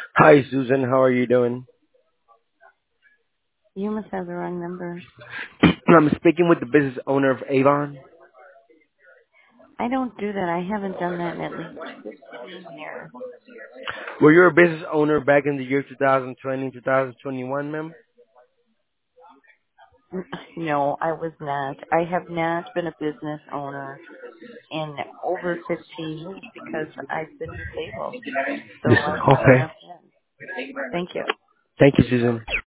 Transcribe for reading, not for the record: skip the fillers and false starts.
Hi, Susan. How are you doing? You must have the wrong number. I'm speaking with the business owner of Avon. I don't do that. I haven't done that in at least 15 years. Were you a business owner back in the year 2020, 2021, ma'am? No, I was not. I have not been a business owner in over 15 years because I've been disabled. So I have Okay. not been. Thank you. Thank you, Susan.